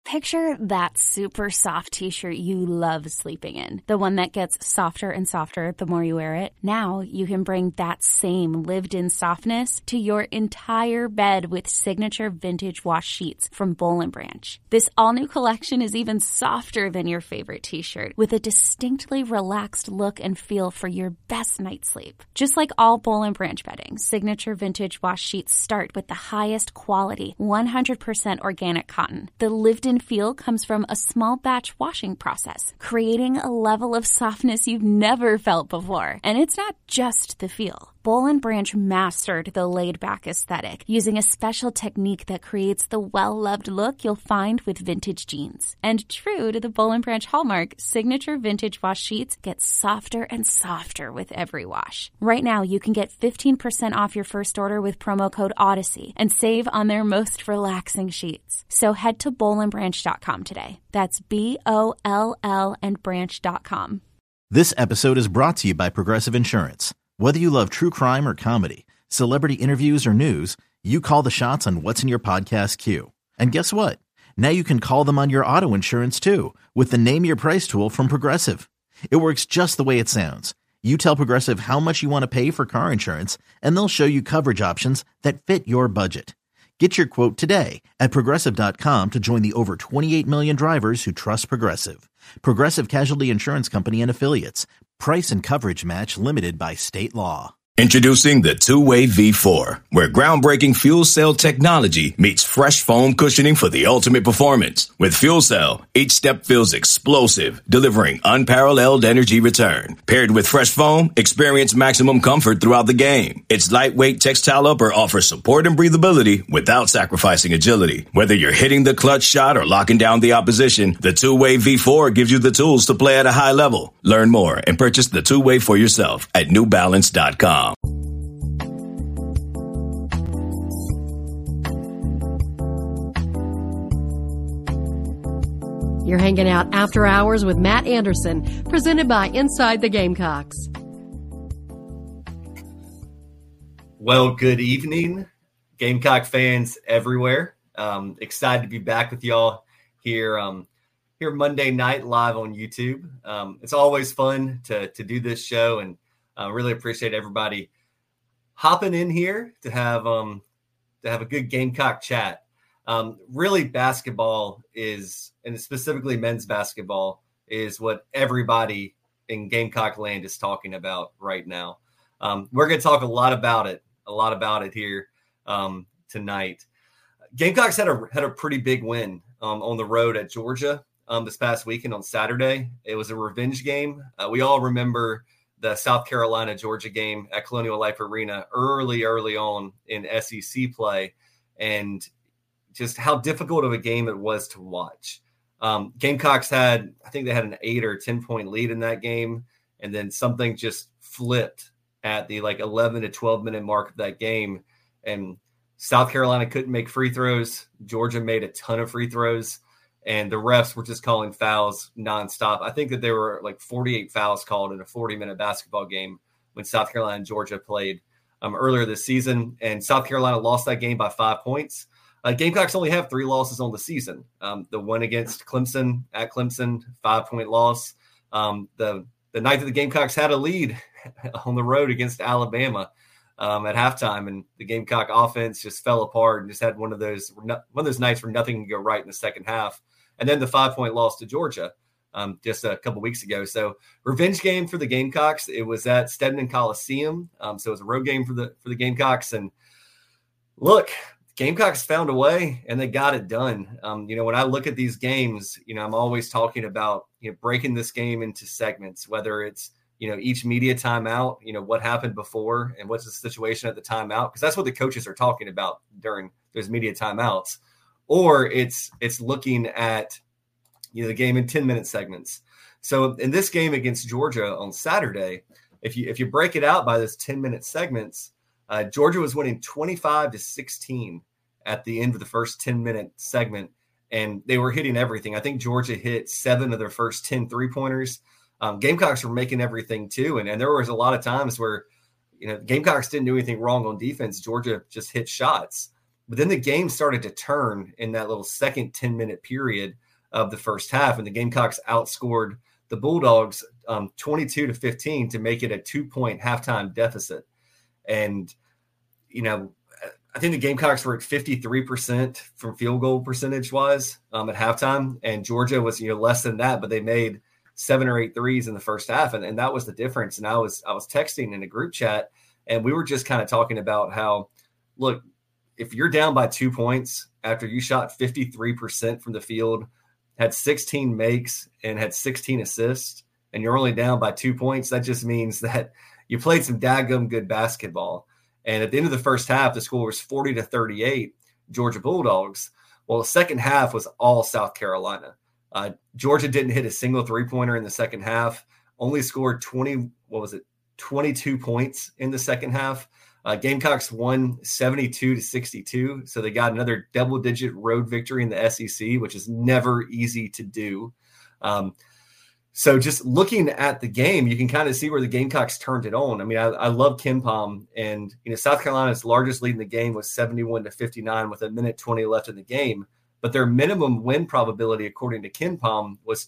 Picture that super soft t-shirt you love sleeping in. The one that gets softer and softer the more you wear it. Now you can bring that same lived-in softness to your entire bed with signature vintage wash sheets from Boll & Branch. This all-new collection is even softer than your favorite t-shirt, with a distinctly relaxed look and feel for your best night's sleep. Just like all Boll & Branch bedding, signature vintage wash sheets start with the highest quality, 100% organic cotton. The lived-in feel comes from a small batch washing process, creating a level of softness you've never felt before. And it's not just the feel. Boll & Branch mastered the laid-back aesthetic using a special technique that creates the well-loved look you'll find with vintage jeans. And true to the Boll & Branch hallmark, signature vintage wash sheets get softer and softer with every wash. Right now, you can get 15% off your first order with promo code Odyssey and save on their most relaxing sheets. So head to bollandbranch.com today. That's BOLL and branch.com. This episode is brought to you by Progressive Insurance. Whether you love true crime or comedy, celebrity interviews or news, you call the shots on what's in your podcast queue. And guess what? Now you can call them on your auto insurance too with the Name Your Price tool from Progressive. It works just the way it sounds. You tell Progressive how much you want to pay for car insurance, and they'll show you coverage options that fit your budget. Get your quote today at Progressive.com to join the over 28 million drivers who trust Progressive. Progressive Casualty Insurance Company and Affiliates. Price and coverage match limited by state law. Introducing the Two-Way V4, where groundbreaking fuel cell technology meets fresh foam cushioning for the ultimate performance. With Fuel Cell, each step feels explosive, delivering unparalleled energy return. Paired with fresh foam, experience maximum comfort throughout the game. Its lightweight textile upper offers support and breathability without sacrificing agility. Whether you're hitting the clutch shot or locking down the opposition, the Two-Way V4 gives you the tools to play at a high level. Learn more and purchase the Two-Way for yourself at newbalance.com. You're hanging out after hours with Matt Anderson, presented by Inside the Gamecocks. Well, good evening, Gamecock fans everywhere. Excited to be back with y'all here Monday night live on YouTube. It's always fun to do this show, and really appreciate everybody hopping in here to have a good Gamecock chat. Really, basketball is, and specifically men's basketball, is what everybody in Gamecock land is talking about right now. We're going to talk a lot about it here tonight. Gamecocks had a pretty big win on the road at Georgia this past weekend on Saturday. It was a revenge game. We all remember the South Carolina-Georgia game at Colonial Life Arena early on in SEC play, and just how difficult of a game it was to watch. Gamecocks I think they had an 8 or 10 point lead in that game. And then something just flipped at the 11 to 12 minute mark of that game. And South Carolina couldn't make free throws. Georgia made a ton of free throws, and the refs were just calling fouls nonstop. I think that there were 48 fouls called in a 40-minute basketball game when South Carolina and Georgia played earlier this season. And South Carolina lost that game by 5 points. Gamecocks only have 3 losses on the season. The one against Clemson at Clemson, 5-point loss. The night that the Gamecocks had a lead on the road against Alabama at halftime, and the Gamecock offense just fell apart and just had one of those nights where nothing can go right in the second half. And then the 5-point loss to Georgia just a couple weeks ago. So revenge game for the Gamecocks. It was at Stedman Coliseum. So it was a road game for the Gamecocks. And look, Gamecocks found a way and they got it done. When I look at these games, I'm always talking about, breaking this game into segments, whether it's, each media timeout, what happened before and what's the situation at the timeout, because that's what the coaches are talking about during those media timeouts. Or it's looking at, the game in 10-minute segments. So in this game against Georgia on Saturday, if you break it out by those 10-minute segments, Georgia was winning 25-16 at the end of the first 10-minute segment, and they were hitting everything. I think Georgia hit 7 of their first 10 three-pointers. Gamecocks were making everything too, and there was a lot of times where Gamecocks didn't do anything wrong on defense. Georgia just hit shots. But then the game started to turn in that little second 10-minute period of the first half, and the Gamecocks outscored the Bulldogs 22-15 to make it a 2-point halftime deficit. And, I think the Gamecocks were at 53% from field goal percentage wise at halftime, and Georgia was, less than that, but they made 7 or 8 threes in the first half. And that was the difference. And I was texting in a group chat, and we were just kind of talking about how, look, if you're down by 2 points after you shot 53% from the field, had 16 makes and had 16 assists, and you're only down by 2 points, that just means that you played some daggum good basketball. And at the end of the first half, the score was 40-38, Georgia Bulldogs. Well, the second half was all South Carolina. Georgia didn't hit a single three-pointer in the second half, only scored 22 points in the second half. Gamecocks won 72-62, so they got another double-digit road victory in the SEC, which is never easy to do. So just looking at the game, you can kind of see where the Gamecocks turned it on. I mean, I love KenPom, and South Carolina's largest lead in the game was 71-59 with a minute 20 left in the game. But their minimum win probability, according to KenPom, was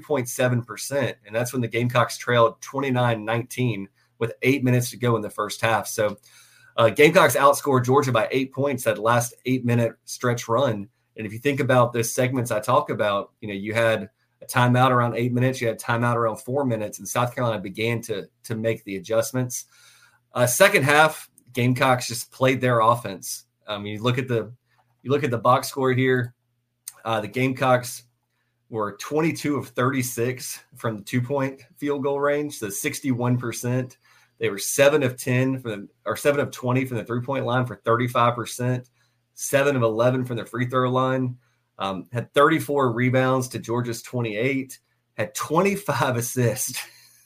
20.7%, and that's when the Gamecocks trailed 29-19 with 8 minutes to go in the first half. So Gamecocks outscored Georgia by 8 points that last 8-minute stretch run. And if you think about the segments I talk about, you had a timeout around 8 minutes, you had timeout around 4 minutes, and South Carolina began to make the adjustments. Second half, Gamecocks just played their offense. You look at the box score here. The Gamecocks were 22 of 36 from the 2-point field goal range, so 61%. They were 7 of 20 from the 3-point line for 35%, 7 of 11 from the free throw line. Had 34 rebounds to Georgia's 28, had 25 assists,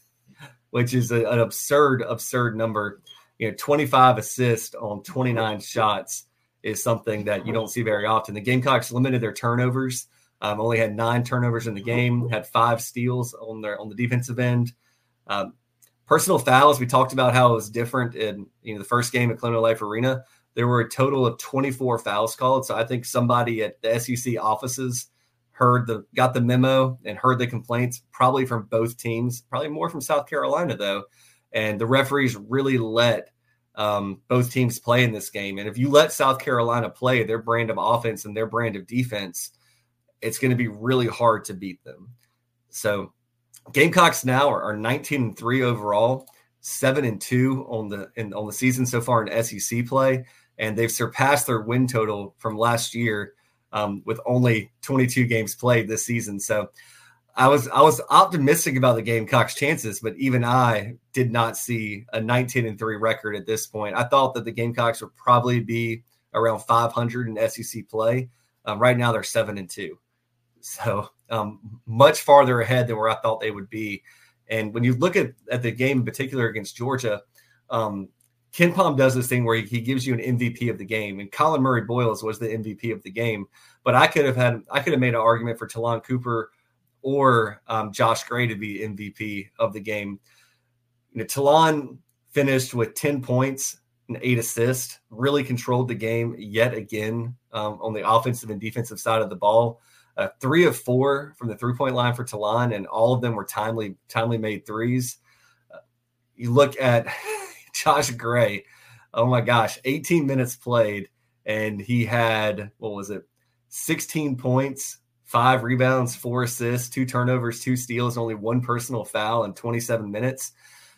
which is an absurd number. 25 assists on 29 shots is something that you don't see very often. The Gamecocks limited their turnovers, only had 9 turnovers in the game, had 5 steals on the defensive end. Personal fouls, we talked about how it was different in the first game at Colonial Life Arena. There were a total of 24 fouls called. So I think somebody at the SEC offices got the memo and heard the complaints, probably from both teams, probably more from South Carolina though. And the referees really let both teams play in this game. And if you let South Carolina play their brand of offense and their brand of defense, it's going to be really hard to beat them. So Gamecocks now are 19-3 overall, 7-2 on the season so far in SEC play. And they've surpassed their win total from last year with only 22 games played this season. So I was optimistic about the Gamecocks' chances, but even I did not see a 19-3 record at this point. I thought that the Gamecocks would probably be around 500 in SEC play. Right now they're 7-2. So much farther ahead than where I thought they would be. And when you look at the game in particular against Georgia, KenPom does this thing where he gives you an MVP of the game, and Colin Murray Boyles was the MVP of the game. But I could have made an argument for Talon Cooper or Josh Gray to be MVP of the game. Talon finished with 10 points and 8 assists, really controlled the game yet again on the offensive and defensive side of the ball. 3 of 4 from the 3-point line for Talon, and all of them were timely made threes. You look at Josh Gray, oh my gosh, 18 minutes played, and he had, 16 points, 5 rebounds, 4 assists, 2 turnovers, 2 steals, only 1 personal foul in 27 minutes.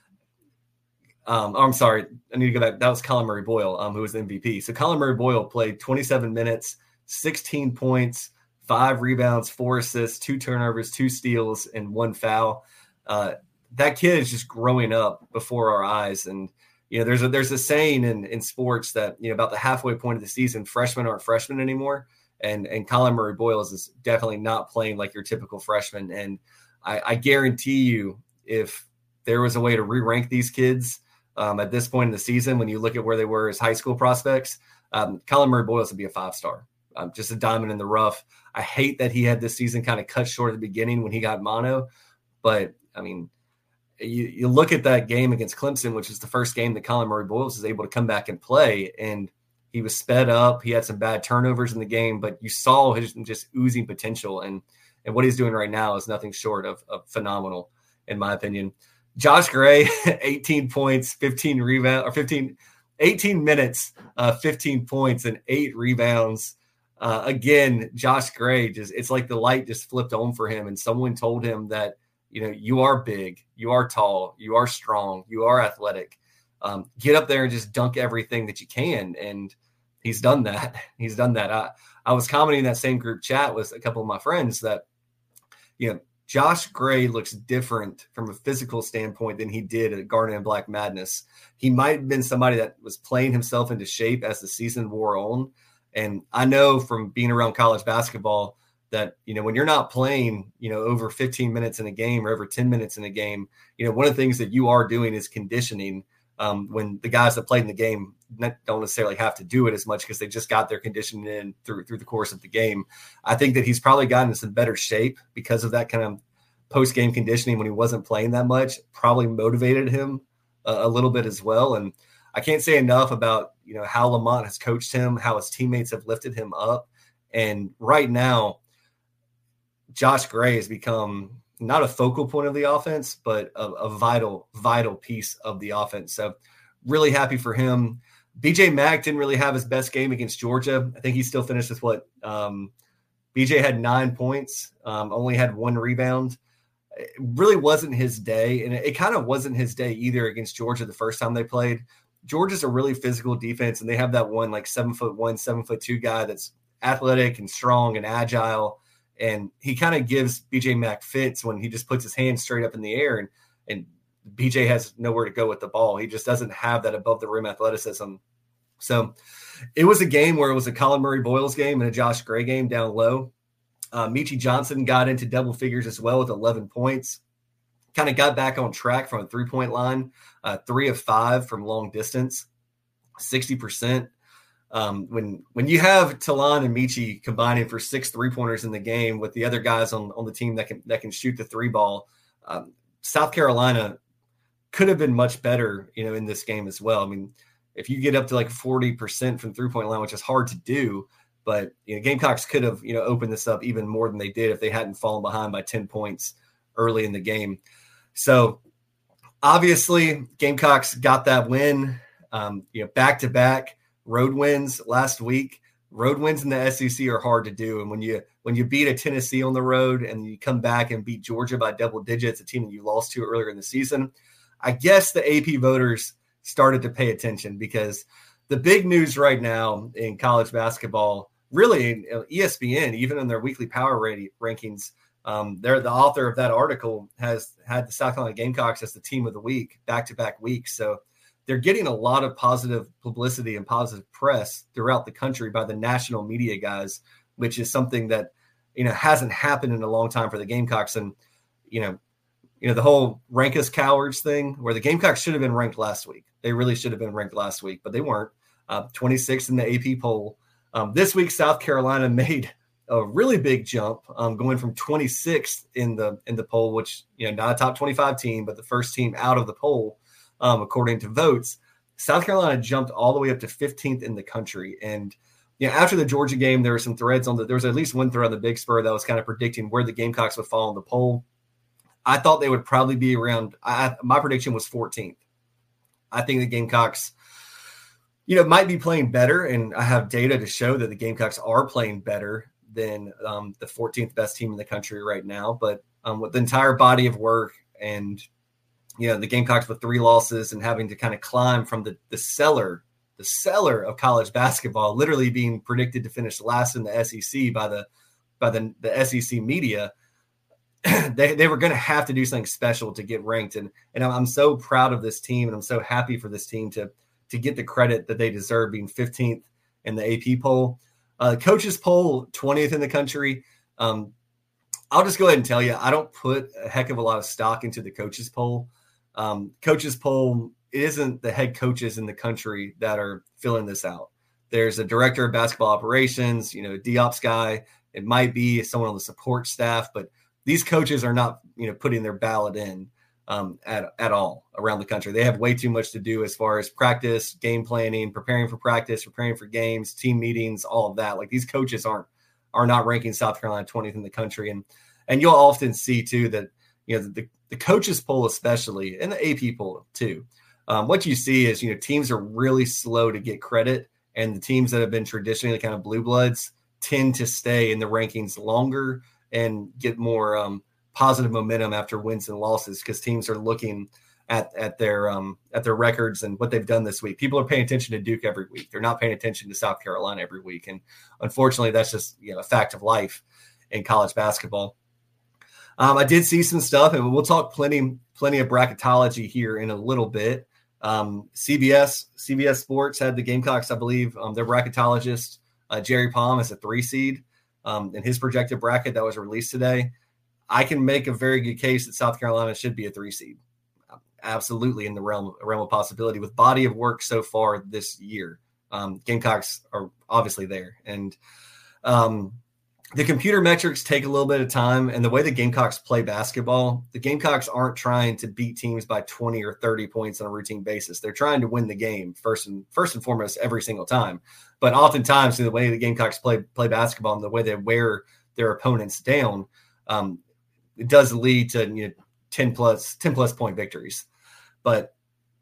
I'm sorry, I need to go back. That was Colin Murray Boyle, who was the MVP. So Colin Murray Boyle played 27 minutes, 16 points, 5 rebounds, 4 assists, 2 turnovers, 2 steals, and 1 foul. That kid is just growing up before our eyes. And, there's a saying in sports that, about the halfway point of the season, freshmen aren't freshmen anymore. And Colin Murray Boyles is definitely not playing like your typical freshman. And I guarantee you, if there was a way to re-rank these kids at this point in the season, when you look at where they were as high school prospects, Colin Murray Boyles would be a 5-star. Just a diamond in the rough. I hate that he had this season kind of cut short at the beginning when he got mono. But, I mean, you look at that game against Clemson, which is the first game that Colin Murray Boyles is able to come back and play. And He was sped up. He had some bad turnovers in the game, but you saw his just oozing potential. And what he's doing right now is nothing short of phenomenal, in my opinion. Josh Gray, 18 points, 15 rebounds, or 18 minutes, 15 points and 8 rebounds. Again, Josh Gray, it's like the light just flipped on for him. And someone told him that, you are big, you are tall, you are strong, you are athletic. Get up there and just dunk everything that you can. And he's done that. I was commenting in that same group chat with a couple of my friends that, Josh Gray looks different from a physical standpoint than he did at Garnet and Black Madness. He might have been somebody that was playing himself into shape as the season wore on. And I know from being around college basketball that, when you're not playing, over 15 minutes in a game or over 10 minutes in a game, one of the things that you are doing is conditioning. When the guys that played in the game don't necessarily have to do it as much because they just got their conditioning in through the course of the game. I think that he's probably gotten in some better shape because of that kind of post-game conditioning when he wasn't playing that much, probably motivated him a little bit as well. And I can't say enough about, how Lamont has coached him, how his teammates have lifted him up. And right now, Josh Gray has become not a focal point of the offense, but a vital piece of the offense. So really happy for him. BJ Mack didn't really have his best game against Georgia. I think he still finished with BJ had 9 points, only had 1 rebound. It really wasn't his day. And it kind of wasn't his day either against Georgia the first time they played. Georgia's a really physical defense, and they have that one 7'1", 7'2" guy that's athletic and strong and agile. And he kind of gives BJ Mack fits when he just puts his hands straight up in the air and BJ has nowhere to go with the ball. He just doesn't have that above the rim athleticism. So it was a game where it was a Colin Murray-Boyles game and a Josh Gray game down low. Meechie Johnson got into double figures as well with 11 points. Kind of got back on track from a three-point line, 3 of 5 from long distance, 60%. When you have Talon and Meechie combining for 6 3-pointers in the game with the other guys on the team that can shoot the 3 ball, South Carolina could have been much better, in this game as well. I mean, if you get up to like 40% from 3-point line, which is hard to do, but Gamecocks could have, opened this up even more than they did if they hadn't fallen behind by 10 points early in the game. So obviously Gamecocks got that win, back-to-back road wins last week. Road wins in the SEC are hard to do. And when you beat a Tennessee on the road and you come back and beat Georgia by double digits, a team that you lost to earlier in the season, I guess the AP voters started to pay attention because the big news right now in college basketball, really in ESPN, even in their weekly power rankings, they're the author of that article has had the South Carolina Gamecocks as the team of the week, back-to-back weeks. So they're getting a lot of positive publicity and positive press throughout the country by the national media guys, which is something that, hasn't happened in a long time for the Gamecocks. And, the whole rank us cowards thing where the Gamecocks should have been ranked last week. They really should have been ranked last week, but they weren't. 26th in the AP poll. This week, South Carolina made a really big jump, going from 26th in the poll, which, not a top 25 team, but the first team out of the poll, according to votes. South Carolina jumped all the way up to 15th in the country. And after the Georgia game, there were some threads there was at least one thread on the Big Spur that was kind of predicting where the Gamecocks would fall in the poll. I thought they would probably be around. My prediction was 14th. I think the Gamecocks, might be playing better, and I have data to show that the Gamecocks are playing better than the 14th best team in the country right now. But with the entire body of work and the Gamecocks with 3 losses and having to kind of climb from the cellar of college basketball, literally being predicted to finish last in the SEC by the SEC media, they were going to have to do something special to get ranked. And I'm so proud of this team, and I'm so happy for this team to get the credit that they deserve, being 15th in the AP poll. Coaches poll, 20th in the country. I'll just go ahead and tell you, I don't put a heck of a lot of stock into the coaches poll. Coaches poll, it isn't the head coaches in the country that are filling this out. There's a director of basketball operations, a DOPS guy. It might be someone on the support staff, but these coaches are not, putting their ballot in. at all around the country. They have way too much to do as far as practice, game planning, preparing for practice, preparing for games, team meetings, all of that. Like these coaches are not ranking South Carolina 20th in the country. And you'll often see too that, the coaches poll especially, and the AP poll too, what you see is, teams are really slow to get credit, and the teams that have been traditionally kind of blue bloods tend to stay in the rankings longer and get more positive momentum after wins and losses, because teams are looking at their records and what they've done this week. People are paying attention to Duke every week. They're not paying attention to South Carolina every week. And unfortunately, that's just a fact of life in college basketball. I did see some stuff, and we'll talk plenty of bracketology here in a little bit. CBS Sports had the Gamecocks, I believe, their bracketologist, Jerry Palm, as a 3 seed in his projected bracket that was released today. I can make a very good case that South Carolina should be a 3 seed. Absolutely in the realm of possibility with body of work so far this year. Gamecocks are obviously there. And the computer metrics take a little bit of time, and the way the Gamecocks play basketball, the Gamecocks aren't trying to beat teams by 20 or 30 points on a routine basis. They're trying to win the game first and foremost every single time. But oftentimes, the way the Gamecocks play basketball and the way they wear their opponents down, it does lead to 10 plus point victories. But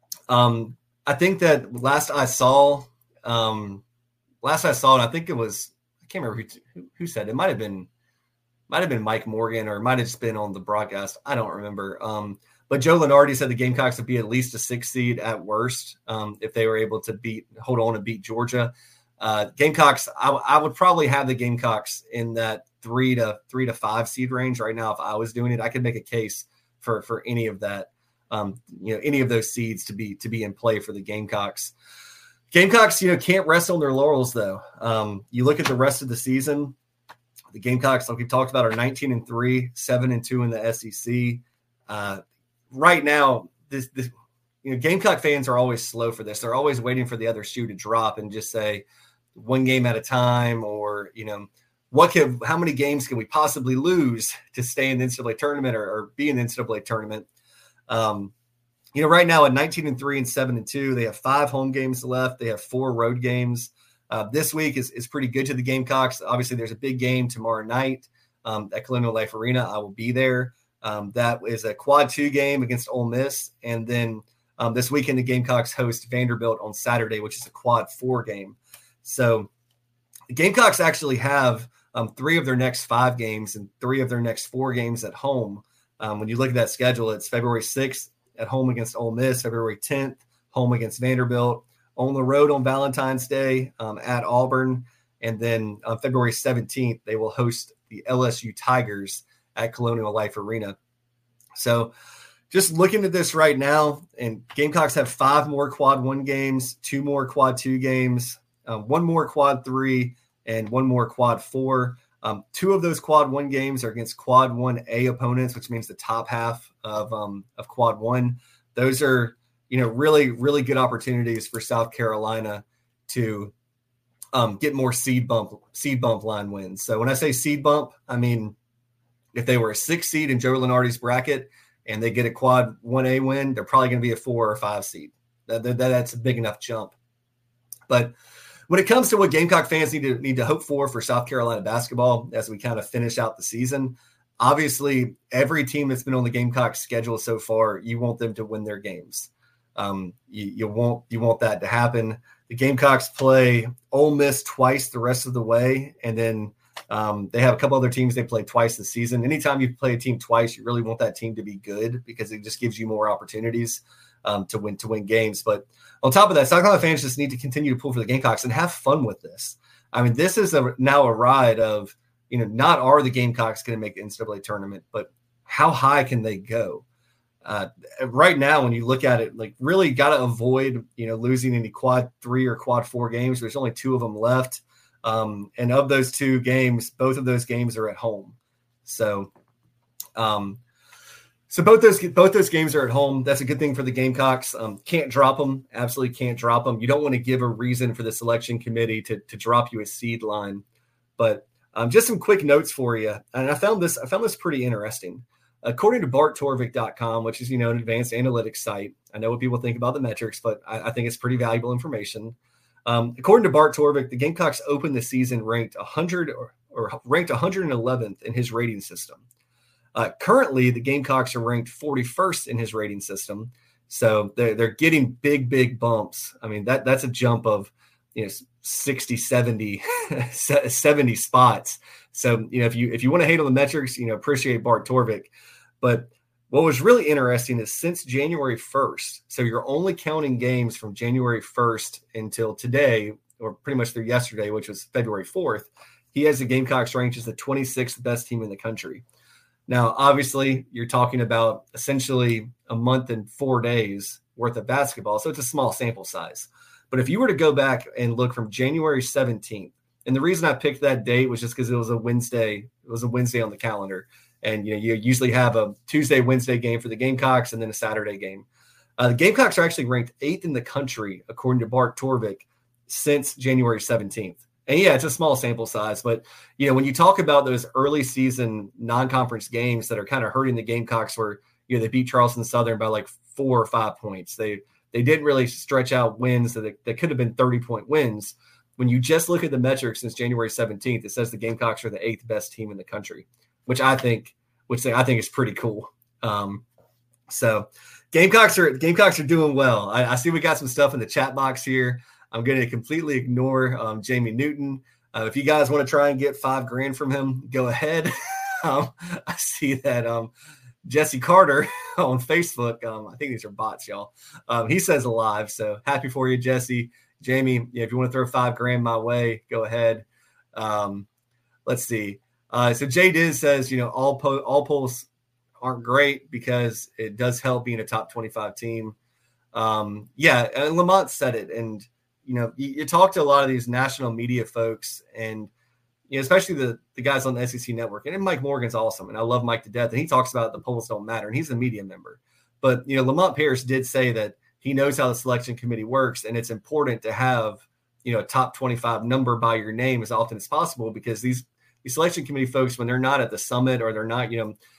I think that last I saw, and I think it was, I can't remember who said it. It might have been Mike Morgan, or it might have just been on the broadcast. I don't remember. But Joe Lunardi said the Gamecocks would be at least a 6 seed at worst if they were able to hold on and beat Georgia. Gamecocks, I would probably have the Gamecocks in that 3 to 5 seed range right now. If I was doing it, I could make a case for any of that, any of those seeds to be in play for the Gamecocks. Gamecocks, can't rest on their laurels though. You look at the rest of the season, the Gamecocks, like we talked about, are 19-3, 7-2 in the SEC. Right now, this Gamecock fans are always slow for this. They're always waiting for the other shoe to drop and just say one game at a time, or how many games can we possibly lose to stay in the NCAA tournament or be in the NCAA tournament? Right now at 19-3 and 7-2, they have 5 home games left. They have 4 road games. This week is pretty good to the Gamecocks. Obviously, there's a big game tomorrow night at Colonial Life Arena. I will be there. That is a quad 2 game against Ole Miss. And then this weekend, the Gamecocks host Vanderbilt on Saturday, which is a quad 4 game. So the Gamecocks actually have 3 of their next 5 games and 3 of their next 4 games at home. When you look at that schedule, it's February 6th at home against Ole Miss, February 10th, home against Vanderbilt, on the road on Valentine's Day at Auburn. And then on February 17th, they will host the LSU Tigers at Colonial Life Arena. So just looking at this right now, and Gamecocks have 5 more quad 1 games, 2 more quad 2 games, 1 more quad 3, and 1 more quad 4. 2 of those quad 1 games are against quad 1A opponents, which means the top half of quad 1. Those are, really, really good opportunities for South Carolina to get more seed bump line wins. So when I say seed bump, I mean, if they were a 6 seed in Joe Lunardi's bracket and they get a quad 1A win, they're probably going to be a 4 or 5 seed. That's a big enough jump. But when it comes to what Gamecock fans need to hope for South Carolina basketball as we kind of finish out the season, obviously every team that's been on the Gamecock schedule so far, you want them to win their games. You want that to happen. The Gamecocks play Ole Miss twice the rest of the way, and then they have a couple other teams they play twice this season. Anytime you play a team twice, you really want that team to be good because it just gives you more opportunities to win games. But on top of that, South Carolina fans just need to continue to pull for the Gamecocks and have fun with this. I mean, this is now a ride of, not are the Gamecocks going to make the NCAA tournament, but how high can they go? Right now, when you look at it, like really got to avoid, losing any quad 3 or quad 4 games. There's only 2 of them left. And of those 2 games, both of those games are at home. So both those games are at home. That's a good thing for the Gamecocks. Can't drop them. Absolutely can't drop them. You don't want to give a reason for the selection committee to drop you a seed line. But just some quick notes for you. And I found this pretty interesting. According to BartTorvik.com, which is, an advanced analytics site, I know what people think about the metrics, but I think it's pretty valuable information. According to Bart Torvik, the Gamecocks opened the season ranked 100 or ranked 111th in his rating system. Currently, the Gamecocks are ranked 41st in his rating system. So they're getting big bumps. I mean, that's a jump of 60, 70, 70 spots. So, if you want to hate on the metrics, appreciate Bart Torvik. But what was really interesting is since January 1st, so you're only counting games from January 1st until today, or pretty much through yesterday, which was February 4th, he has the Gamecocks ranked as the 26th best team in the country. Now, obviously, you're talking about essentially a month and 4 days worth of basketball, so it's a small sample size. But if you were to go back and look from January 17th, and the reason I picked that date was just because it was a Wednesday. It was a Wednesday on the calendar. And, you usually have a Tuesday, Wednesday game for the Gamecocks and then a Saturday game. The Gamecocks are actually ranked 8th in the country, according to Bart Torvik, since January 17th. And, yeah, it's a small sample size. But, when you talk about those early season non-conference games that are kind of hurting the Gamecocks where, they beat Charleston Southern by like 4 or 5 points. They didn't really stretch out wins that could have been 30-point wins. When you just look at the metrics since January 17th, it says the Gamecocks are the 8th best team in the country, which I think is pretty cool. So Gamecocks are doing well. I see we got some stuff in the chat box here. I'm going to completely ignore Jamie Newton. If you guys want to try and get $5,000 from him, go ahead. I see that Jesse Carter on Facebook. I think these are bots, y'all. He says alive. So happy for you, Jesse. Jamie, if you want to throw $5,000 my way, go ahead. Let's see. So Jay Diz says, all polls aren't great because it does help being a top 25 team. And Lamont said it. And, you talk to a lot of these national media folks and, especially the guys on the SEC network. And Mike Morgan's awesome. And I love Mike to death. And he talks about the polls don't matter. And he's a media member. But, Lamont Paris did say that he knows how the selection committee works. And it's important to have, a top 25 number by your name as often as possible because these selection committee folks, when they're not at the summit or they're not,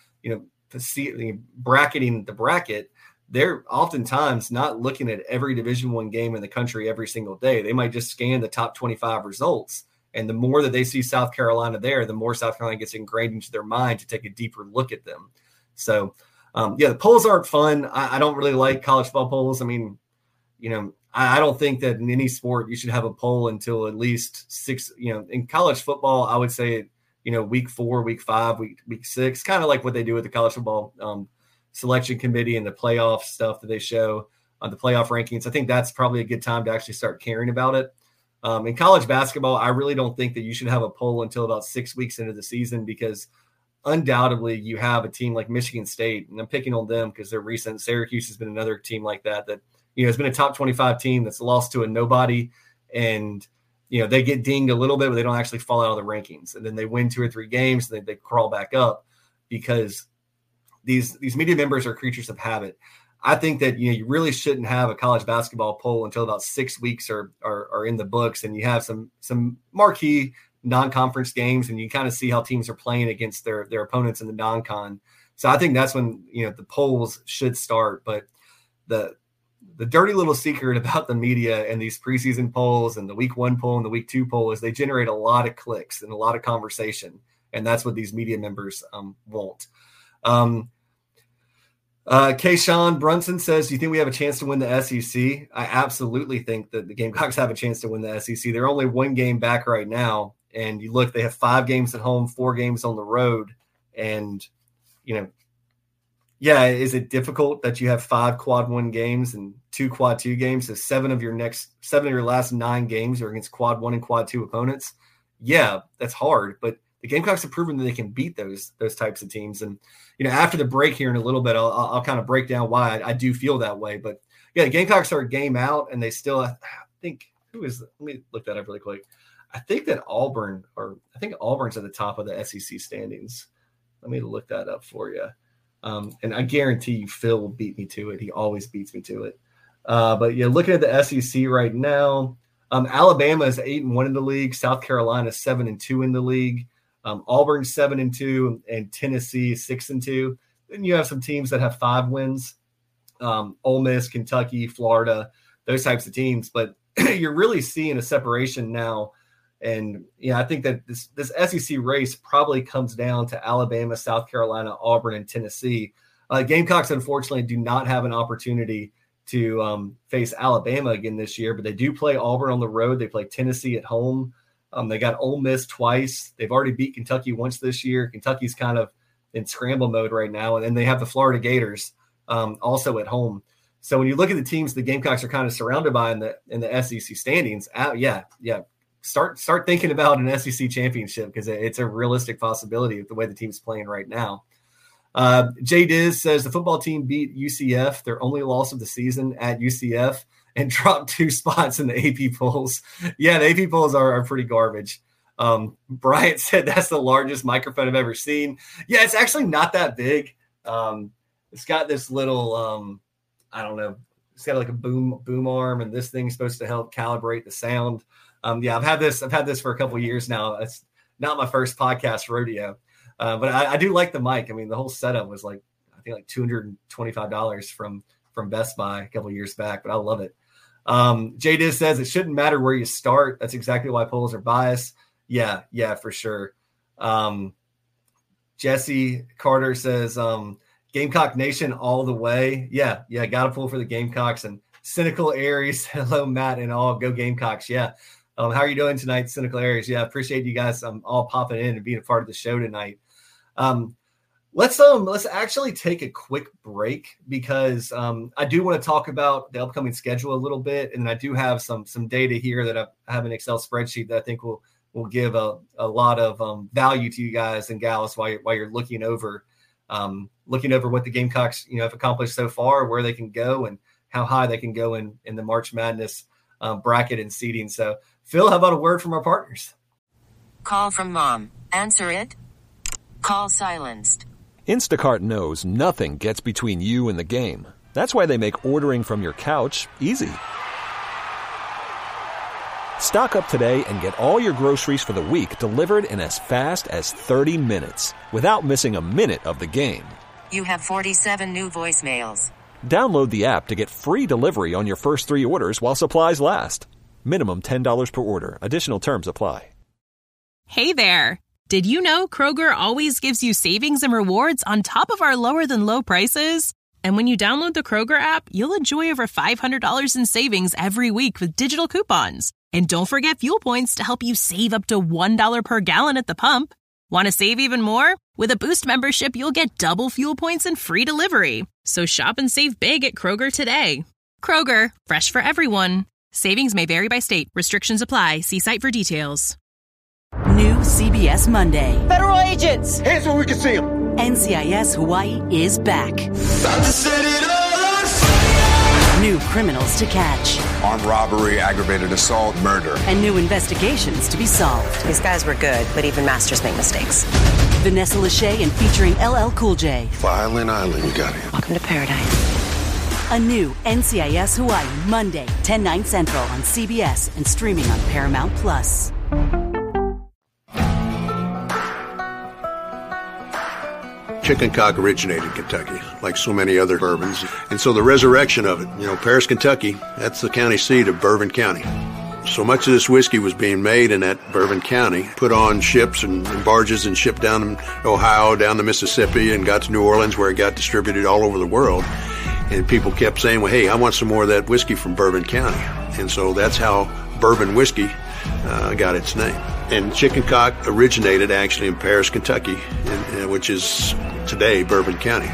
bracketing the bracket, they're oftentimes not looking at every Division I game in the country every single day. They might just scan the top 25 results. And the more that they see South Carolina there, the more South Carolina gets ingrained into their mind to take a deeper look at them. So, the polls aren't fun. I don't really like college football polls. I mean, I don't think that in any sport you should have a poll until at least 6. In college football, I would say, week 4, week 5, week 6, kind of like what they do with the college football selection committee and the playoff stuff that they show on the playoff rankings. I think that's probably a good time to actually start caring about it. In college basketball, I really don't think that you should have a poll until about 6 weeks into the season because undoubtedly you have a team like Michigan State, and I'm picking on them because they're recent. Syracuse has been another team like that has been a top 25 team that's lost to a nobody, and they get dinged a little bit, but they don't actually fall out of the rankings. And then they win 2 or 3 games, and they crawl back up because these media members are creatures of habit. I think that you really shouldn't have a college basketball poll until about 6 weeks are in the books, and you have some marquee non-conference games, and you kind of see how teams are playing against their opponents in the non-con. So I think that's when the polls should start. But the dirty little secret about the media and these preseason polls and the week 1 poll and the week 2 poll is they generate a lot of clicks and a lot of conversation, and that's what these media members want. Kayshawn Brunson says, do you think we have a chance to win the SEC? I absolutely think that the Gamecocks have a chance to win the SEC. They're only 1 game back right now. And you look, they have 5 games at home, 4 games on the road. And, is it difficult that you have 5 quad 1 games and 2 quad 2 games? So 7 of your last 9 games are against quad 1 and quad 2 opponents. Yeah, that's hard, but the Gamecocks have proven that they can beat those types of teams. And, after the break here in a little bit, I'll kind of break down why I do feel that way. But, yeah, the Gamecocks are a game out, and they still, I think, let me look that up really quick. I think Auburn's at the top of the SEC standings. Let me look that up for you. And I guarantee you Phil will beat me to it. He always beats me to it. But, yeah, looking at the SEC right now, Alabama is 8-1 in the league. South Carolina is 7-2 in the league. Auburn 7-2 and Tennessee 6-2. then you have some teams that have 5 wins, Ole Miss, Kentucky, Florida, those types of teams. But you're really seeing a separation now. And, I think that this SEC race probably comes down to Alabama, South Carolina, Auburn, and Tennessee. Gamecocks, unfortunately, do not have an opportunity to face Alabama again this year, but they do play Auburn on the road. They play Tennessee at home. They got Ole Miss twice. They've already beat Kentucky once this year. Kentucky's kind of in scramble mode right now. And then they have the Florida Gators also at home. So when you look at the teams the Gamecocks are kind of surrounded by in the SEC standings, start thinking about an SEC championship, because it's a realistic possibility with the way the team's playing right now. Jay Diz says the football team beat UCF, their only loss of the season at UCF, and dropped 2 spots in the AP polls. Yeah, the AP polls are pretty garbage. Bryant said that's the largest microphone I've ever seen. Yeah, it's actually not that big. It's got this little, I don't know, it's got like a boom arm, and this thing's supposed to help calibrate the sound. I've had this for a couple of years now. It's not my first podcast rodeo, but I do like the mic. I mean, the whole setup was I think like $225 from Best Buy a couple of years back, but I love it. Jay Diz says it shouldn't matter where you start. That's exactly why polls are biased. Yeah, for sure. Jesse Carter says, Gamecock Nation all the way. Yeah, got to pull for the Gamecocks. And Cynical Aries, hello, Matt, and all. Go Gamecocks. Yeah. How are you doing tonight, Cynical Aries? Yeah, appreciate you guys all popping in and being a part of the show tonight. Let's actually take a quick break, because I do want to talk about the upcoming schedule a little bit, and I do have some data here that I have an Excel spreadsheet that I think will give a lot of value to you guys and gals while you're looking over what the Gamecocks have accomplished so far, where they can go, and how high they can go in the March Madness bracket and seeding. So, Phil, how about a word from our partners? Call from mom. Answer it. Call silenced. Instacart knows nothing gets between you and the game. That's why they make ordering from your couch easy. Stock up today and get all your groceries for the week delivered in as fast as 30 minutes without missing a minute of the game. You have 47 new voicemails. Download the app to get free delivery on your first 3 orders while supplies last. Minimum $10 per order. Additional terms apply. Hey there. Did you know Kroger always gives you savings and rewards on top of our lower than low prices? And when you download the Kroger app, you'll enjoy over $500 in savings every week with digital coupons. And don't forget fuel points to help you save up to $1 per gallon at the pump. Want to save even more? With a Boost membership, you'll get double fuel points and free delivery. So shop and save big at Kroger today. Kroger, fresh for everyone. Savings may vary by state. Restrictions apply. See site for details. New CBS Monday. Federal agents! Hands where we can see them! NCIS Hawaii is back. About to set it all on fire! New criminals to catch. Armed robbery, aggravated assault, murder. And new investigations to be solved. These guys were good, but even masters make mistakes. Vanessa Lachey and featuring LL Cool J. Violent Island, you got it. Welcome to paradise. A new NCIS Hawaii, Monday, 10/9 Central on CBS and streaming on Paramount+. Chicken cock originated in Kentucky, like so many other bourbons. And so the resurrection of it, Paris, Kentucky, that's the county seat of Bourbon County. So much of this whiskey was being made in that Bourbon County, put on ships and barges and shipped down to Ohio, down to Mississippi, and got to New Orleans, where it got distributed all over the world. And people kept saying, well, hey, I want some more of that whiskey from Bourbon County. And so that's how bourbon whiskey got its name. And chicken cock originated actually in Paris, Kentucky, which is today Bourbon County.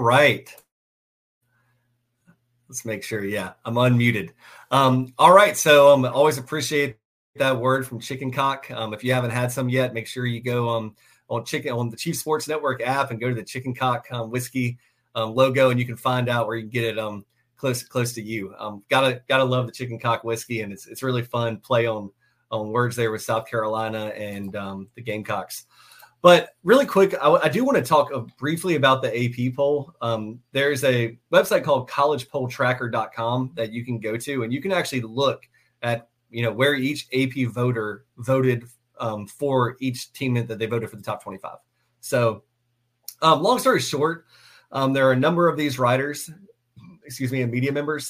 right. Let's make sure. Yeah, I'm unmuted. All right. So always appreciate that word from Chicken Cock. If you haven't had some yet, make sure you go on the Chief Sports Network app and go to the Chicken Cock whiskey logo, and you can find out where you can get it close to you. Gotta love the Chicken Cock whiskey, and it's really fun play on words there with South Carolina and the Gamecocks. But really quick, I do want to talk briefly about the AP poll. There's a website called collegepolltracker.com that you can go to, and you can actually look at where each AP voter voted for each team that they voted for the top 25. So long story short, there are a number of these writers, and media members,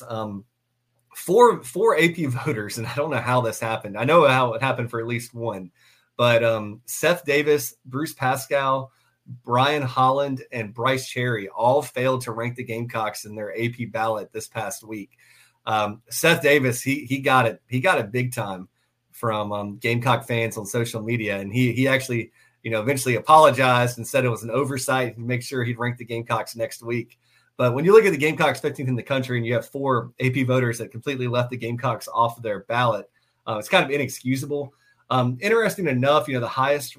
four AP voters, and I don't know how this happened. I know how it happened for at least one. But Seth Davis, Bruce Pascal, Brian Holland, and Bryce Cherry all failed to rank the Gamecocks in their AP ballot this past week. Seth Davis, he got it. He got it big time from Gamecock fans on social media, and he actually eventually apologized and said it was an oversight to make sure he'd rank the Gamecocks next week. But when you look at the Gamecocks 15th in the country, and you have 4 AP voters that completely left the Gamecocks off of their ballot, it's kind of inexcusable. Interesting enough, the highest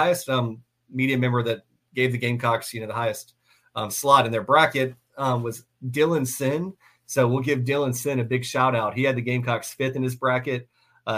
media member that gave the Gamecocks, the highest slot in their bracket was Dylan Sin. So we'll give Dylan Sin a big shout out. He had the Gamecocks 5th in his bracket.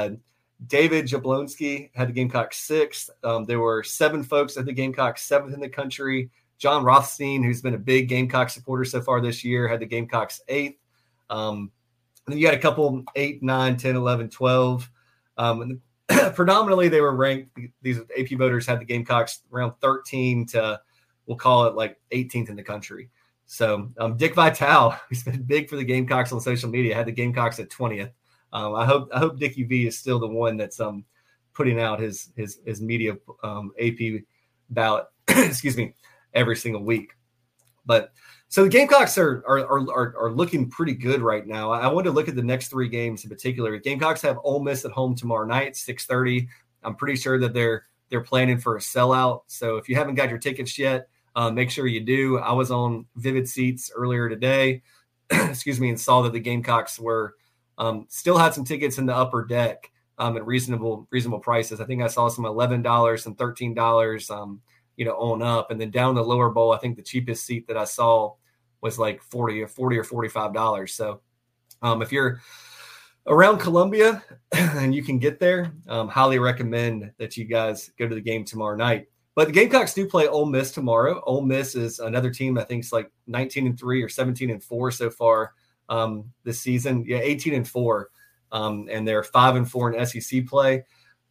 David Jablonski had the Gamecocks 6th. There were 7 folks at the Gamecocks 7th in the country. John Rothstein, who's been a big Gamecock supporter so far this year, had the Gamecocks 8th. And then you got a couple 8, 9, 10, 11, 12. And predominantly they were ranked, these AP voters had the Gamecocks around 13 to, we'll call it like 18th in the country. So Dick Vitale, who's been big for the Gamecocks on social media, had the Gamecocks at 20th. I hope Dickie V is still the one that's putting out his media AP ballot, excuse me, every single week. But so the Gamecocks are looking pretty good right now. I want to look at the next 3 games in particular. Gamecocks have Ole Miss at home tomorrow night, 6:30. I'm pretty sure that they're planning for a sellout. So if you haven't got your tickets yet, make sure you do. I was on Vivid Seats earlier today, excuse me, and saw that the Gamecocks were still had some tickets in the upper deck at reasonable prices. I think I saw some $11 and $13, on up. And then down the lower bowl, I think the cheapest seat that I saw was like $40 or $45. So if you're around Columbia and you can get there, highly recommend that you guys go to the game tomorrow night. But the Gamecocks do play Ole Miss tomorrow. Ole Miss is another team I think is like 19-3 or 17-4 so far this season. Yeah, 18-4, and they're 5-4 in SEC play.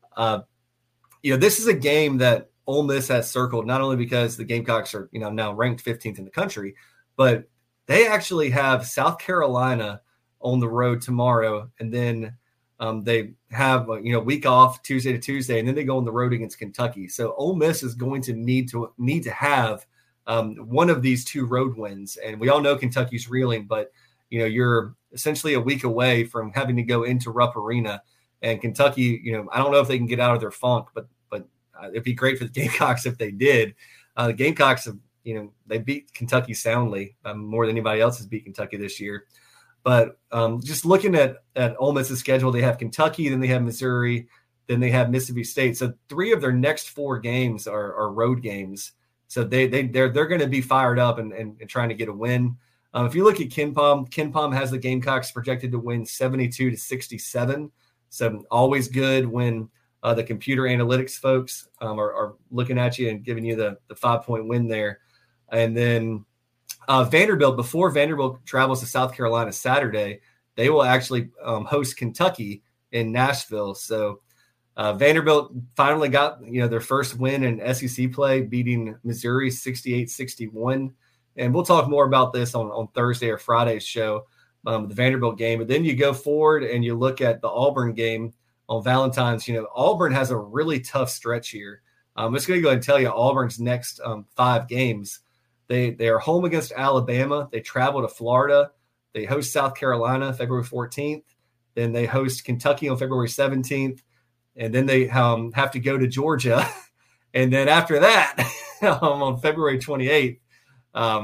This is a game that Ole Miss has circled, not only because the Gamecocks are now ranked 15th in the country, but they actually have South Carolina on the road tomorrow, and then they have week off Tuesday to Tuesday, and then they go on the road against Kentucky. So Ole Miss is going to need to have one of these 2 road wins, and we all know Kentucky's reeling, but you're essentially a week away from having to go into Rupp Arena, and Kentucky. I don't know if they can get out of their funk, but it'd be great for the Gamecocks if they did. The Gamecocks have they beat Kentucky soundly, more than anybody else has beat Kentucky this year. But just looking at Ole Miss's schedule, they have Kentucky, then they have Missouri, then they have Mississippi State. So 3 of their next 4 games are road games. So they're going to be fired up and trying to get a win. If you look at KenPom has the Gamecocks projected to win 72-67. So always good when the computer analytics folks are looking at you and giving you the 5-point win there. And then Vanderbilt, before Vanderbilt travels to South Carolina Saturday, they will actually host Kentucky in Nashville. So Vanderbilt finally got their first win in SEC play, beating Missouri 68-61. And we'll talk more about this on Thursday or Friday's show, the Vanderbilt game. But then you go forward and you look at the Auburn game on Valentine's. Auburn has a really tough stretch here. I'm just going to go ahead and tell you Auburn's next 5 games. They are home against Alabama. They travel to Florida. They host South Carolina February 14th. Then they host Kentucky on February 17th. And then they have to go to Georgia. And then after that, on February 28th,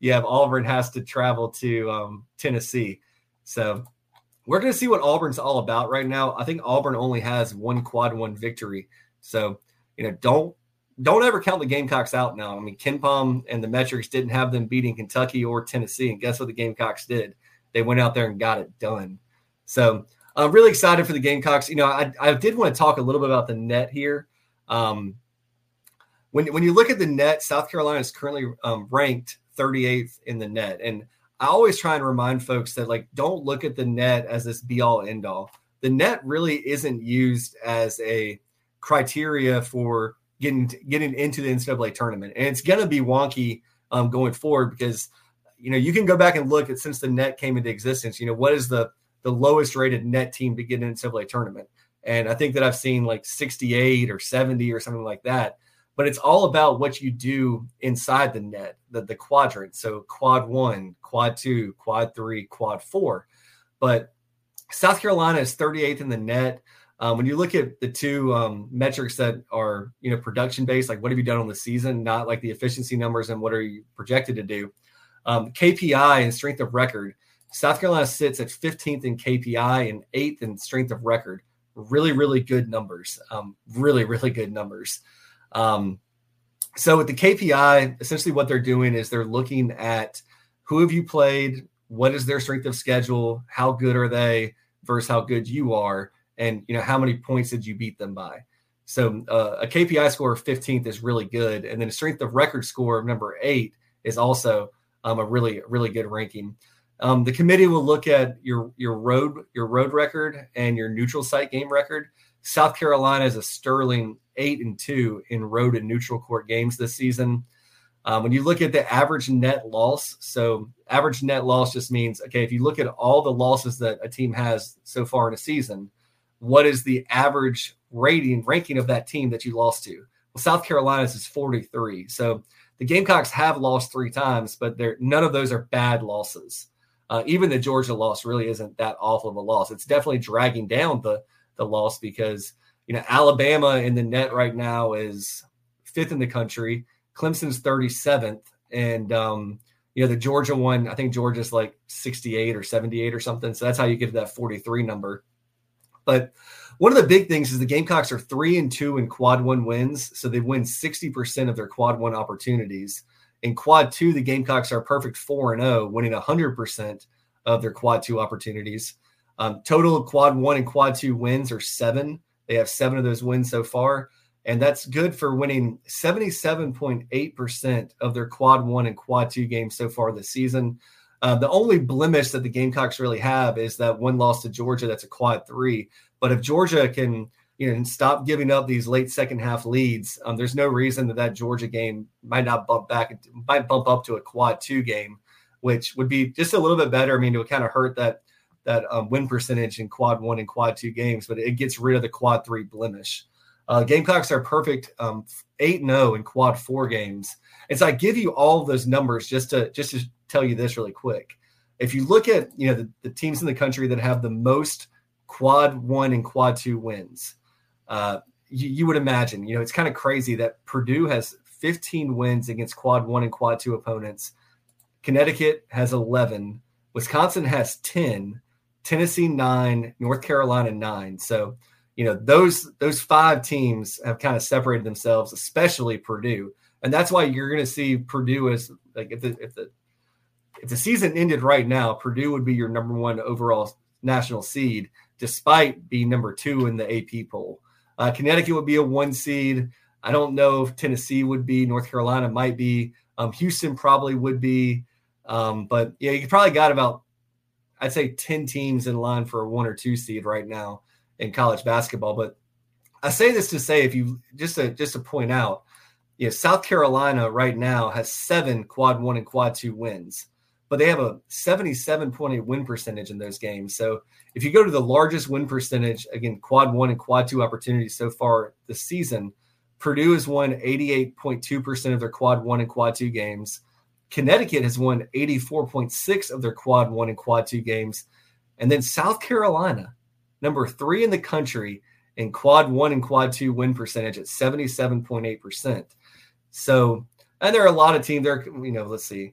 you have Auburn has to travel to Tennessee. So we're going to see what Auburn's all about right now. I think Auburn only has one quad one victory. So, don't ever count the Gamecocks out now. I mean, KenPom and the metrics didn't have them beating Kentucky or Tennessee. And guess what the Gamecocks did? They went out there and got it done. So I'm really excited for the Gamecocks. I did want to talk a little bit about the net here. When you look at the net, South Carolina is currently ranked 38th in the net. And I always try and remind folks that, don't look at the net as this be-all, end-all. The net really isn't used as a criteria for getting into the NCAA tournament. And it's going to be wonky going forward because, you can go back and look at since the net came into existence, what is the lowest rated net team to get into the NCAA tournament. And I think that I've seen 68 or 70 or something like that. But it's all about what you do inside the net, the quadrant. So quad 1, quad 2, quad 3, quad 4. But South Carolina is 38th in the net. When you look at the two metrics that are, production based, like what have you done on the season, not like the efficiency numbers and what are you projected to do. KPI and strength of record, South Carolina sits at 15th in KPI and 8th in strength of record. Really, really good numbers. Really, really good numbers. So with the KPI, essentially what they're doing is they're looking at who have you played, what is their strength of schedule, how good are they versus how good you are, and how many points did you beat them by. So a KPI score of 15th is really good, and then a strength of record score of number 8 is also a really, really good ranking. The committee will look at your road record and your neutral site game record. South Carolina is a sterling 8-2 in road and neutral court games this season. When you look at the average net loss, so average net loss just means, okay, if you look at all the losses that a team has so far in a season, what is the average ranking of that team that you lost to? Well, South Carolina's is 43. So the Gamecocks have lost 3 times, but none of those are bad losses. Even the Georgia loss really isn't that awful of a loss. It's definitely dragging down the loss because, Alabama in the net right now is 5th in the country. Clemson's 37th. And, the Georgia one, I think Georgia's 68 or 78 or something. So that's how you get to that 43 number. But one of the big things is the Gamecocks are 3-2 in quad 1 wins. So they win 60% of their quad 1 opportunities. In quad 2, the Gamecocks are a perfect 4-0, winning 100% of their quad 2 opportunities. Total of quad 1 and quad 2 wins are 7. They have 7 of those wins so far. And that's good for winning 77.8% of their quad 1 and quad 2 games so far this season. The only blemish that the Gamecocks really have is that one loss to Georgia. That's a quad 3. But if Georgia can, stop giving up these late second half leads, there's no reason that Georgia game might bump up to a quad 2 game, which would be just a little bit better. I mean, it would kind of hurt that win percentage in quad 1 and quad 2 games, but it gets rid of the quad 3 blemish. Gamecocks are perfect 8-0 in quad 4 games. And so I give you all of those numbers just to tell you this really quick. If you look at the teams in the country that have the most quad 1 and quad 2 wins, you would imagine, it's kind of crazy that Purdue has 15 wins against quad 1 and quad 2 opponents. Connecticut has 11. Wisconsin has 10. Tennessee 9. North Carolina 9. So, those 5 teams have kind of separated themselves, especially Purdue. And that's why you're going to see Purdue as if the season ended right now, Purdue would be your number 1 overall national seed, despite being number 2 in the AP poll. Connecticut would be a 1 seed. I don't know if Tennessee would be. North Carolina might be. Houston probably would be. But you probably got about, I'd say 10 teams in line for a 1 or 2 seed right now in college basketball. But I say this to say, if you just to point out, South Carolina right now has 7 quad 1 and quad 2 wins, but they have a 77.8 win percentage in those games. So if you go to the largest win percentage, again, quad 1 and quad 2 opportunities so far this season, Purdue has won 88.2% of their quad 1 and quad 2 games. Connecticut has won 84.6% of their quad 1 and quad 2 games. And then South Carolina, number 3 in the country in quad 1 and quad 2 win percentage at 77.8%. So, and there are a lot of teams there, let's see.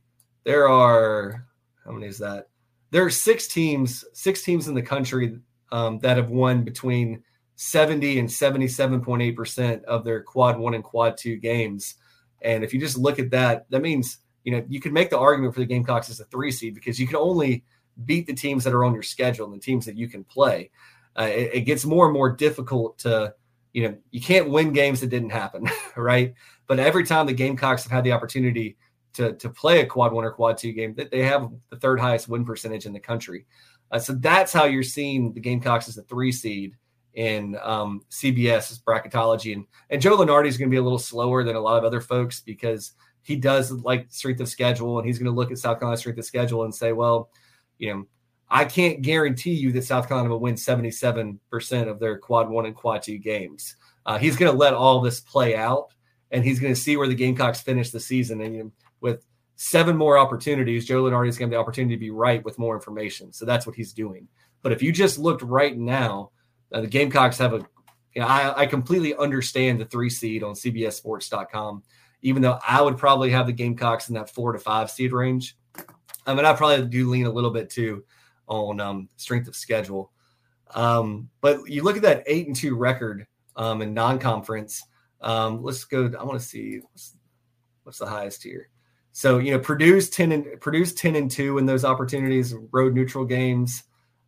there are, how many is that? There are six teams in the country that have won between 70 and 77.8% of their quad 1 and quad 2 games. And if you just look at that, that means, you could make the argument for the Gamecocks as a 3 seed because you can only beat the teams that are on your schedule and the teams that you can play. It gets more and more difficult to, you can't win games that didn't happen, right? But every time the Gamecocks have had the opportunity to play a quad 1 or quad 2 game, that they have the third highest win percentage in the country. So that's how you're seeing the Gamecocks as a 3 seed in CBS bracketology. And Joe Lunardi is going to be a little slower than a lot of other folks because he does like strength of schedule, and he's going to look at South Carolina's strength of schedule and say, well, I can't guarantee you that South Carolina will win 77% of their quad 1 and quad 2 games. He's going to let all this play out, and he's going to see where the Gamecocks finish the season. And with 7 more opportunities, Joe Lunardi is going to have the opportunity to be right with more information. So that's what he's doing. But if you just looked right now, the Gamecocks have I completely understand the 3 seed on CBSSports.com, even though I would probably have the Gamecocks in that 4 to 5 seed range. I probably do lean a little bit too on strength of schedule. But you look at that 8-2 record in non-conference. Let's go. I want to see what's the highest here. So, Purdue's 10-2 in those opportunities, road neutral games.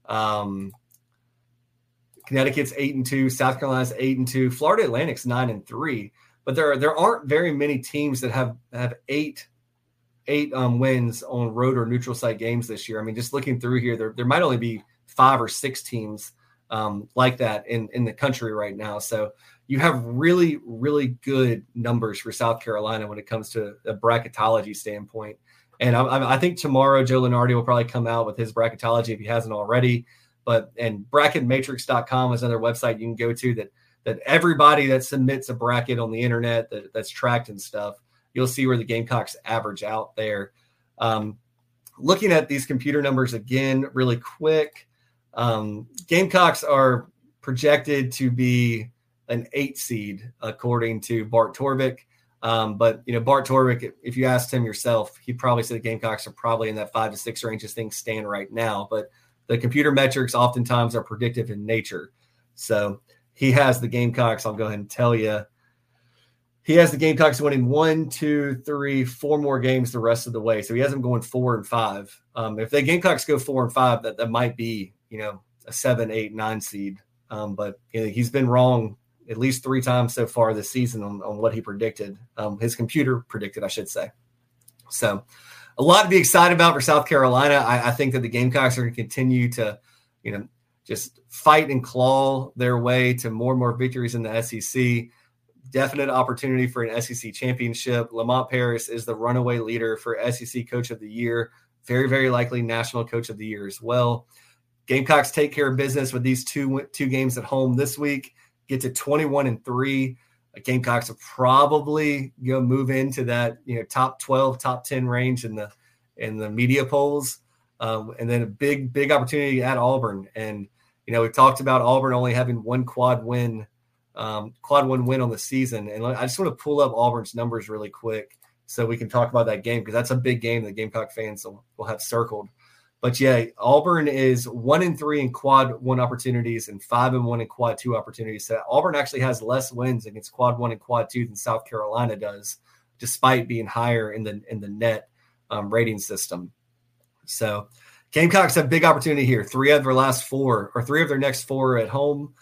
Connecticut's 8-2, South Carolina's 8-2, Florida Atlantic's 9-3. But there aren't very many teams that have 8 wins on road or neutral site games this year. Just looking through here, there might only be 5 or 6 teams like that in the country right now. So you have really, really good numbers for South Carolina when it comes to a bracketology standpoint. And I think tomorrow Joe Lunardi will probably come out with his bracketology if he hasn't already. And bracketmatrix.com is another website you can go to that everybody that submits a bracket on the internet that's tracked and stuff, you'll see where the Gamecocks average out there. Looking at these computer numbers again really quick, Gamecocks are projected to be an 8 seed according to Bart Torvik. But Bart Torvik, if you asked him yourself, he'd probably say the Gamecocks are probably in that 5 to 6 range as things stand right now. But the computer metrics oftentimes are predictive in nature. So he has the Gamecocks. I'll go ahead and tell you. He has the Gamecocks winning 1, 2, 3, 4 more games the rest of the way. So he has them going 4 and 5. If the Gamecocks go 4 and 5, that might be, a 7, 8, 9 seed. But he's been wrong at least 3 times so far this season on what he predicted. His computer predicted, I should say. So a lot to be excited about for South Carolina. I think that the Gamecocks are going to continue to, just fight and claw their way to more and more victories in the SEC. Definite opportunity for an SEC championship. Lamont Paris is the runaway leader for SEC Coach of the Year. Very, very likely National Coach of the Year as well. Gamecocks take care of business with these two games at home this week. Get to 21-3. Gamecocks will probably move into that top 12, top 10 range in the media polls, and then a big opportunity at Auburn. And we talked about Auburn only having one quad 1 win on the season. And I just want to pull up Auburn's numbers really quick so we can talk about that game because that's a big game that Gamecock fans will have circled. But yeah, Auburn is 1-3 in quad 1 opportunities and 5-1 in quad 2 opportunities. So Auburn actually has less wins against quad 1 and quad 2 than South Carolina does, despite being higher in the net rating system. So Gamecocks have big opportunity here. 3 of their next 4 are at home.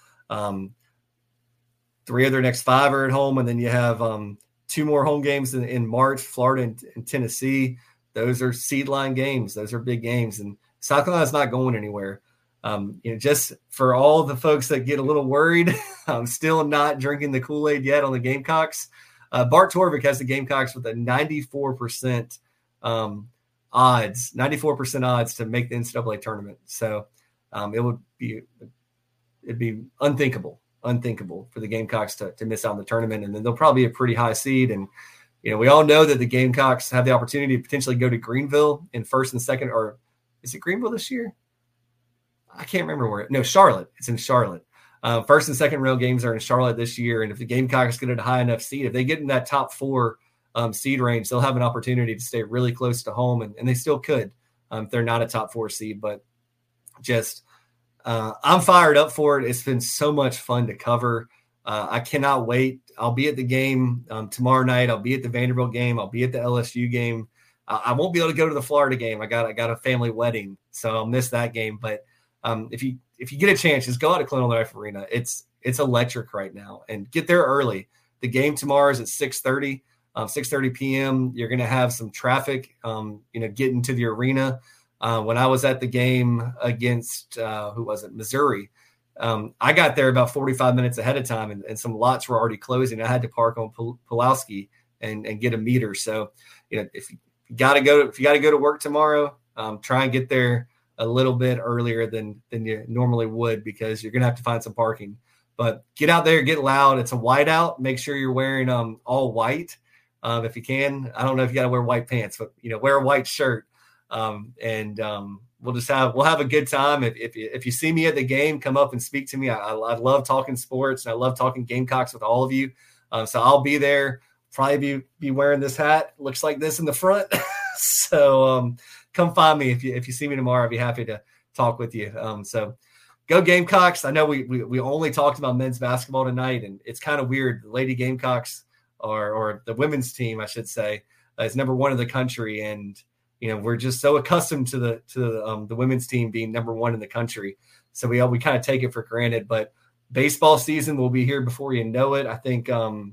3 of their next 5 are at home. And then you have 2 more home games in March, Florida and Tennessee. Those are seed line games. Those are big games. And South Carolina's not going anywhere. Just for all the folks that get a little worried, I'm still not drinking the Kool-Aid yet on the Gamecocks. Bart Torvik has the Gamecocks with a 94% odds to make the NCAA tournament. So it'd be unthinkable for the Gamecocks to miss out on the tournament. And then they'll probably be a pretty high seed. And, we all know that the Gamecocks have the opportunity to potentially go to Greenville in first and second, or is it Greenville this year? I can't remember where. No, Charlotte. It's in Charlotte. First and second round games are in Charlotte this year. And if the Gamecocks get a high enough seed, if they get in that top 4 seed range, they'll have an opportunity to stay really close to home, and they still could if they're not a top 4 seed. But just I'm fired up for it. It's been so much fun to cover. I cannot wait. I'll be at the game tomorrow night. I'll be at the Vanderbilt game. I'll be at the LSU game. I won't be able to go to the Florida game. I got a family wedding, so I'll miss that game. But if you get a chance, just go out to Clinton Life Arena. It's electric right now, and get there early. The game tomorrow is at 6:30 p.m. You're going to have some traffic, getting to the arena. When I was at the game against Missouri, I got there about 45 minutes ahead of time, and some lots were already closing. I had to park on Pulowski and get a meter. So, if you got to go to work tomorrow, try and get there a little bit earlier than you normally would, because you're going to have to find some parking. But get out there, get loud. It's a whiteout. Make sure you're wearing all white if you can. I don't know if you got to wear white pants, but wear a white shirt. We'll have a good time. If you see me at the game, come up and speak to me. I love talking sports, and I love talking Gamecocks with all of you. So I'll be there. Probably be wearing this hat. Looks like this in the front. So come find me if you see me tomorrow. I'd be happy to talk with you. So go Gamecocks. I know we only talked about men's basketball tonight, and it's kind of weird. The Lady Gamecocks, or the women's team, I should say, is number 1 in the country, and we're just so accustomed to the women's team being number 1 in the country, so we kind of take it for granted. But baseball season will be here before you know it. I think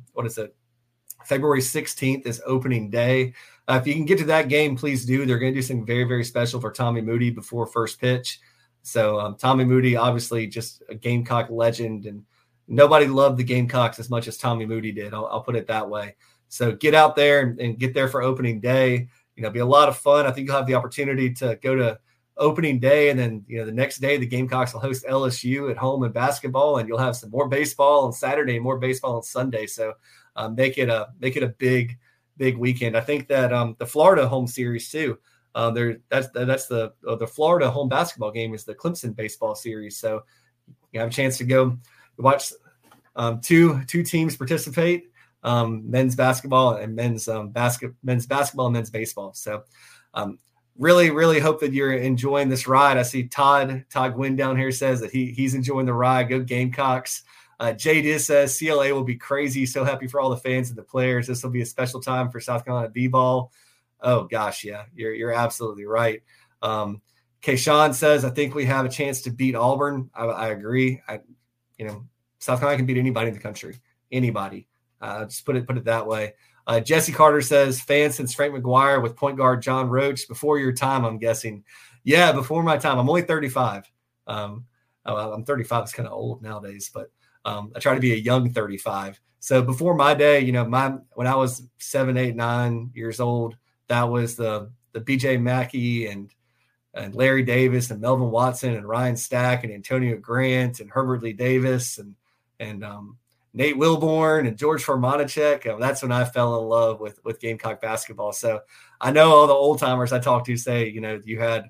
February 16th is opening day. If you can get to that game, please do. They're going to do something very, very special for Tommy Moody before first pitch. So Tommy Moody, obviously just a Gamecock legend, and nobody loved the Gamecocks as much as Tommy Moody did. I'll put it that way. So get out there and get there for opening day. Be a lot of fun. I think you'll have the opportunity to go to opening day, and then the next day the Gamecocks will host LSU at home in basketball, and you'll have some more baseball on Saturday and more baseball on Sunday. So make it a big weekend. I think that the Florida home series too. That's the Florida home basketball game is the Clemson baseball series. So you have a chance to go watch two teams participate. Men's basketball and men's basketball and men's baseball. So really, really hope that you're enjoying this ride. I see Todd Gwynn down here says that he's enjoying the ride. Go Gamecocks. Jay Diz says CLA will be crazy. So happy for all the fans and the players. This will be a special time for South Carolina B-ball. Oh gosh. Yeah, you're absolutely right. Kayshawn says, I think we have a chance to beat Auburn. I agree. South Carolina can beat anybody in the country, anybody. Just put it that way. Jesse Carter says, fans since Frank McGuire with point guard John Roach. Before your time, I'm guessing. Yeah, before my time. I'm only 35. I'm 35. It's kind of old nowadays, but I try to be a young 35. So before my day, when I was 7, 8, 9 years old, that was the BJ Mackey and Larry Davis and Melvin Watson and Ryan Stack and Antonio Grant and Herbert Lee Davis and Nate Wilborn and George Formanacek. That's when I fell in love with Gamecock basketball. So I know all the old timers I talked to say, you had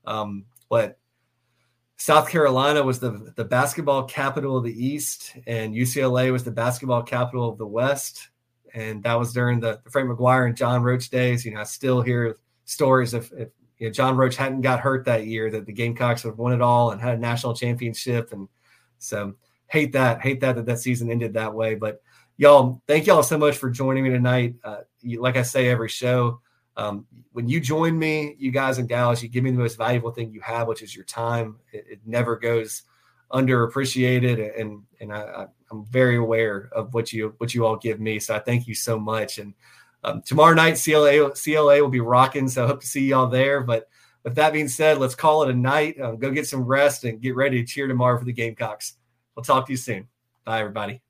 South Carolina was the basketball capital of the East, and UCLA was the basketball capital of the West. And that was during the Frank McGuire and John Roach days. I still hear stories if John Roach hadn't got hurt that year, that the Gamecocks would have won it all and had a national championship. And so hate that season ended that way. But y'all, thank y'all so much for joining me tonight. Like I say every show, when you join me, you guys and gals, you give me the most valuable thing you have, which is your time. It never goes underappreciated, and I'm very aware of what you all give me. So I thank you so much. And tomorrow night, CLA will be rocking. So I hope to see y'all there. But with that being said, let's call it a night. Go get some rest and get ready to cheer tomorrow for the Gamecocks. We'll talk to you soon. Bye, everybody.